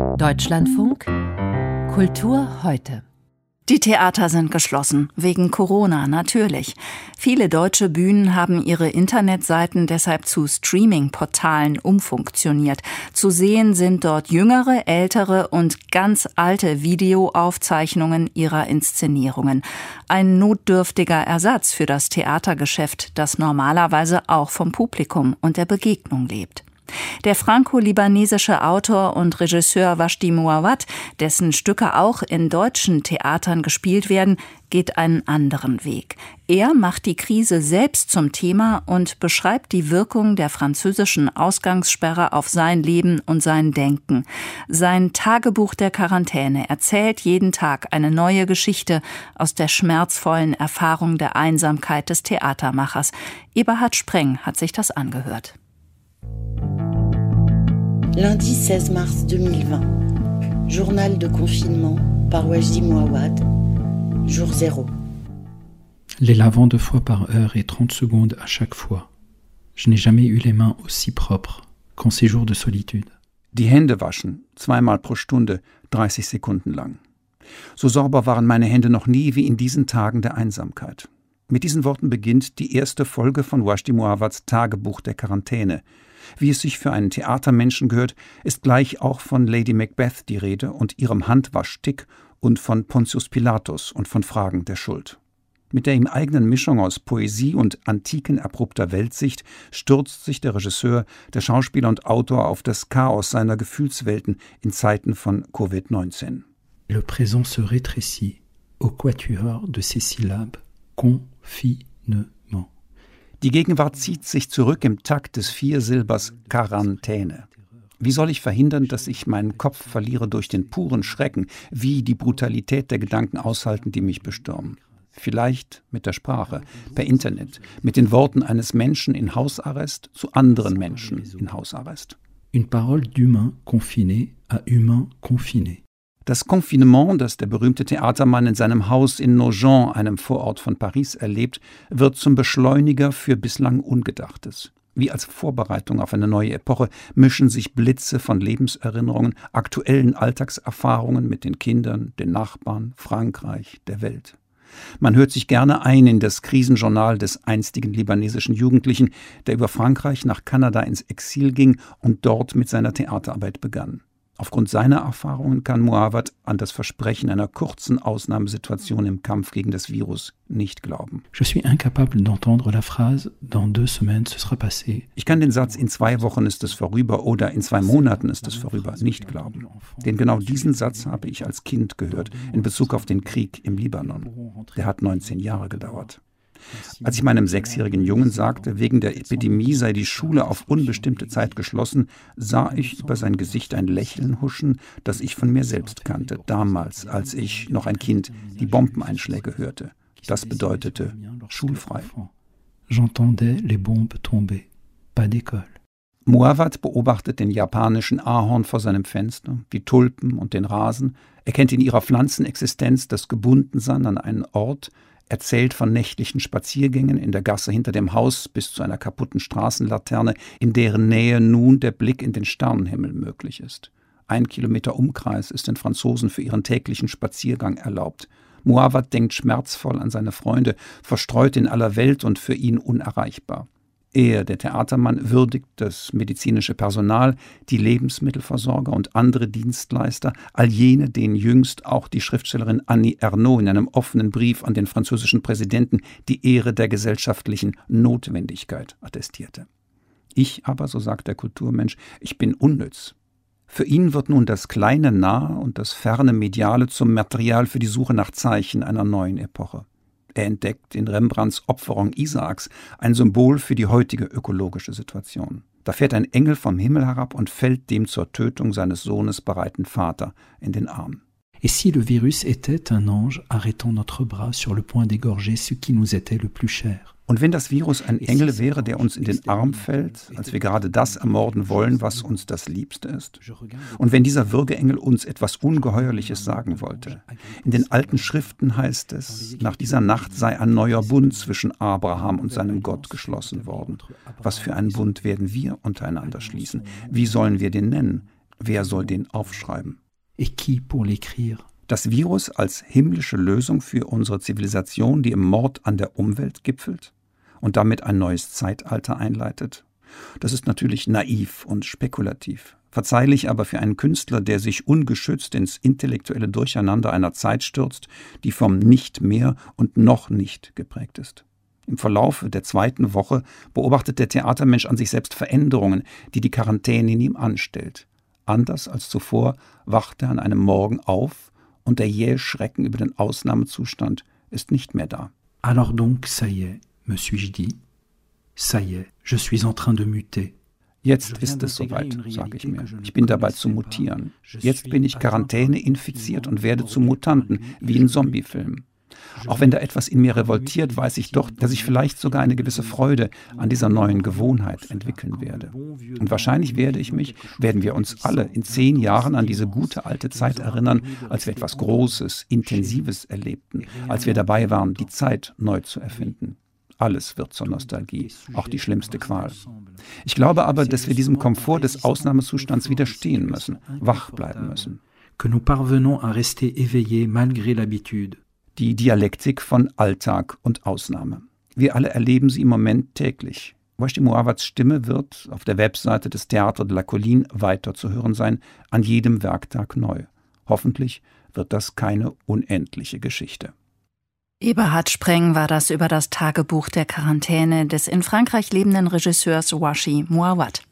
Deutschlandfunk Kultur heute. Die Theater sind geschlossen, wegen Corona natürlich. Viele deutsche Bühnen haben ihre Internetseiten deshalb zu Streaming-Portalen umfunktioniert. Zu sehen sind dort jüngere, ältere und ganz alte Videoaufzeichnungen ihrer Inszenierungen. Ein notdürftiger Ersatz für das Theatergeschäft, das normalerweise auch vom Publikum und der Begegnung lebt. Der franco-libanesische Autor und Regisseur Wajdi Mouawad, dessen Stücke auch in deutschen Theatern gespielt werden, geht einen anderen Weg. Er macht die Krise selbst zum Thema und beschreibt die Wirkung der französischen Ausgangssperre auf sein Leben und sein Denken. Sein Tagebuch der Quarantäne erzählt jeden Tag eine neue Geschichte aus der schmerzvollen Erfahrung der Einsamkeit des Theatermachers. Eberhard Spreng hat sich das angehört. Lundi 16 mars 2020, journal de confinement par Wajdi Mouawad, jour 0. Les lavant 2 fois par heure et 30 secondes à chaque fois. Je n'ai jamais eu les mains aussi propres qu'en ces jours de solitude. Die Hände waschen, 2-mal pro Stunde, 30 Sekunden lang. So sauber waren meine Hände noch nie wie in diesen Tagen der Einsamkeit. Mit diesen Worten beginnt die erste Folge von Wajdi Mouawads Tagebuch der Quarantäne. Wie es sich für einen Theatermenschen gehört, ist gleich auch von Lady Macbeth die Rede und ihrem Handwaschtick und von Pontius Pilatus und von Fragen der Schuld. Mit der ihm eigenen Mischung aus Poesie und antiken abrupter Weltsicht stürzt sich der Regisseur, der Schauspieler und Autor auf das Chaos seiner Gefühlswelten in Zeiten von Covid-19. Le présent se rétrécit au quatuor de ces syllabes confinement. Die Gegenwart zieht sich zurück im Takt des Viersilbers Quarantäne. Wie soll ich verhindern, dass ich meinen Kopf verliere durch den puren Schrecken, wie die Brutalität der Gedanken aushalten, die mich bestürmen? Vielleicht mit der Sprache, per Internet, mit den Worten eines Menschen in Hausarrest zu anderen Menschen in Hausarrest. Une parole d'humain confiné à humain confiné. Das Confinement, das der berühmte Theatermann in seinem Haus in Nogent, einem Vorort von Paris, erlebt, wird zum Beschleuniger für bislang Ungedachtes. Wie als Vorbereitung auf eine neue Epoche mischen sich Blitze von Lebenserinnerungen, aktuellen Alltagserfahrungen mit den Kindern, den Nachbarn, Frankreich, der Welt. Man hört sich gerne ein in das Krisenjournal des einstigen libanesischen Jugendlichen, der über Frankreich nach Kanada ins Exil ging und dort mit seiner Theaterarbeit begann. Aufgrund seiner Erfahrungen kann Mouawad an das Versprechen einer kurzen Ausnahmesituation im Kampf gegen das Virus nicht glauben. Je suis incapable d'entendre la phrase dans 2 semaines ce sera passé. Ich kann den Satz in 2 Wochen ist es vorüber oder in 2 Monaten ist es vorüber nicht glauben. Denn genau diesen Satz habe ich als Kind gehört in Bezug auf den Krieg im Libanon. Der hat 19 Jahre gedauert. Als ich meinem 6-jährigen Jungen sagte, wegen der Epidemie sei die Schule auf unbestimmte Zeit geschlossen, sah ich über sein Gesicht ein Lächeln huschen, das ich von mir selbst kannte, damals, als ich, noch ein Kind, die Bombeneinschläge hörte. Das bedeutete schulfrei. J'entendais les bombes tomber, pas d'école. Mouawad beobachtet den japanischen Ahorn vor seinem Fenster, die Tulpen und den Rasen, erkennt in ihrer Pflanzenexistenz das Gebundensein an einen Ort, erzählt von nächtlichen Spaziergängen in der Gasse hinter dem Haus bis zu einer kaputten Straßenlaterne, in deren Nähe nun der Blick in den Sternenhimmel möglich ist. 1 Kilometer Umkreis ist den Franzosen für ihren täglichen Spaziergang erlaubt. Mouawad denkt schmerzvoll an seine Freunde, verstreut in aller Welt und für ihn unerreichbar. Er, der Theatermann, würdigt das medizinische Personal, die Lebensmittelversorger und andere Dienstleister, all jene, denen jüngst auch die Schriftstellerin Annie Ernaux in einem offenen Brief an den französischen Präsidenten die Ehre der gesellschaftlichen Notwendigkeit attestierte. Ich aber, so sagt der Kulturmensch, ich bin unnütz. Für ihn wird nun das kleine Nahe und das ferne Mediale zum Material für die Suche nach Zeichen einer neuen Epoche. Er entdeckt in Rembrandts Opferung Isaaks ein Symbol für die heutige ökologische Situation. Da fährt ein Engel vom Himmel herab und fällt dem zur Tötung seines Sohnes bereiten Vater in den Arm. Et si le virus était un ange arrêtant notre bras sur le point d'égorger ce qui nous était le plus cher? Und wenn das Virus ein Engel wäre, der uns in den Arm fällt, als wir gerade das ermorden wollen, was uns das Liebste ist? Und wenn dieser Würgeengel uns etwas Ungeheuerliches sagen wollte? In den alten Schriften heißt es, nach dieser Nacht sei ein neuer Bund zwischen Abraham und seinem Gott geschlossen worden. Was für einen Bund werden wir untereinander schließen? Wie sollen wir den nennen? Wer soll den aufschreiben? Et qui pour l'écrire? Das Virus als himmlische Lösung für unsere Zivilisation, die im Mord an der Umwelt gipfelt und damit ein neues Zeitalter einleitet. Das ist natürlich naiv und spekulativ. Verzeihlich aber für einen Künstler, der sich ungeschützt ins intellektuelle Durcheinander einer Zeit stürzt, die vom Nicht mehr und noch nicht geprägt ist. Im Verlauf der 2. Woche beobachtet der Theatermensch an sich selbst Veränderungen, die die Quarantäne in ihm anstellt. Anders als zuvor wacht er an einem Morgen auf und der jähe Schrecken über den Ausnahmezustand ist nicht mehr da. Alors donc, ça y est, me suis-je dit. Ça y est, je suis en train de muter. Jetzt ist es soweit, sage ich mir. Ich bin dabei zu mutieren. Jetzt bin ich Quarantäne infiziert und werde zum Mutanten, wie in Zombiefilmen. Auch wenn da etwas in mir revoltiert, weiß ich doch, dass ich vielleicht sogar eine gewisse Freude an dieser neuen Gewohnheit entwickeln werde. Und wahrscheinlich werden wir uns alle in 10 Jahren an diese gute alte Zeit erinnern, als wir etwas Großes, Intensives erlebten, als wir dabei waren, die Zeit neu zu erfinden. Alles wird zur Nostalgie, auch die schlimmste Qual. Ich glaube aber, dass wir diesem Komfort des Ausnahmezustands widerstehen müssen, wach bleiben müssen. Que nous parvenons à rester éveillés malgré l'habitude. Die Dialektik von Alltag und Ausnahme. Wir alle erleben sie im Moment täglich. Wajdi Mouawads Stimme wird auf der Webseite des Théâtre de la Colline weiter zu hören sein, an jedem Werktag neu. Hoffentlich wird das keine unendliche Geschichte. Eberhard Spreng war das über das Tagebuch der Quarantäne des in Frankreich lebenden Regisseurs Wajdi Mouawad.